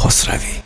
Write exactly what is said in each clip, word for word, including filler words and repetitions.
خسروی.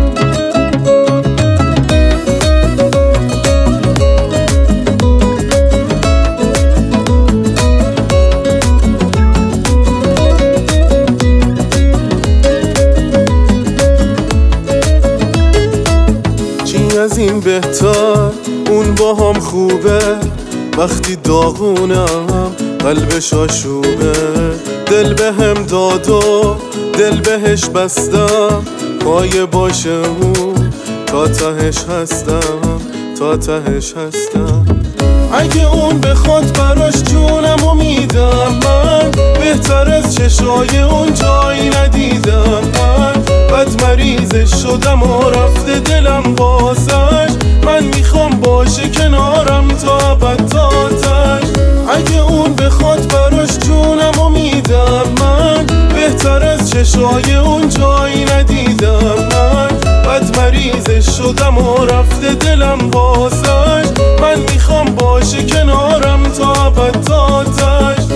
چی از این بهتر، اون با هم خوبه، وقتی داغونم قلبش آشوبه. دل به هم داد و دل بهش بستم، پایه باشه اون تا تهش هستم، تا تهش هستم. اگه اون بخواد براش جونمو میدم من، بهتر از چشای اون جایی ندیدم من. بد مریضش شدم و رفته دلم واسش، من میخوام باشه کنارم تا ابد تا تش. اگه اون بخواد براش جونمو میدم من، بهتر از چشای اون جایی ندیدم من. بد مریضش شدم و رفته دلم واسش، من میخوام باشه کنارم تا ابد تا تش.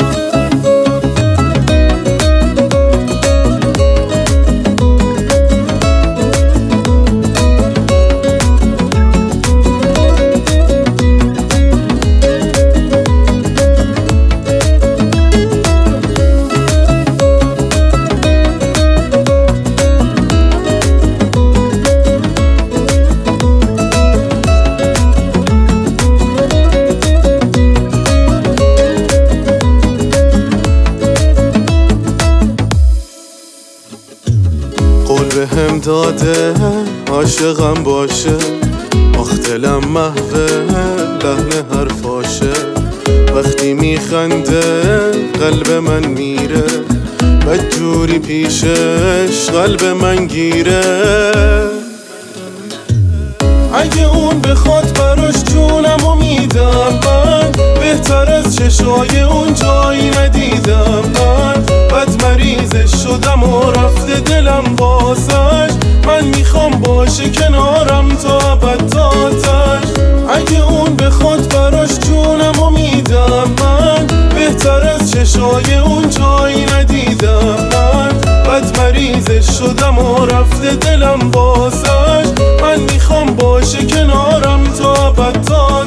قول به هم داده عاشقم باشه، آخ دلم محوه لحن حرفاشه. وقتی میخنده قلب من میره، بدجوری پیشش قلب من گیره. اگه اون بخواد براش جونمو میدم من، بهتر از چشای اون جایی ندیدم من. بد مریضش شدم و رفته دلم واسش، من میخوام باشه کنارم تا ابد تا تش. اگه اون بخواد براش جونمو میدم من، بهتر از چشای اون جایی ندیدم من. بد مریضش شدم و رفته دلم واسش، من میخوام باشه کنارم تا ابد تا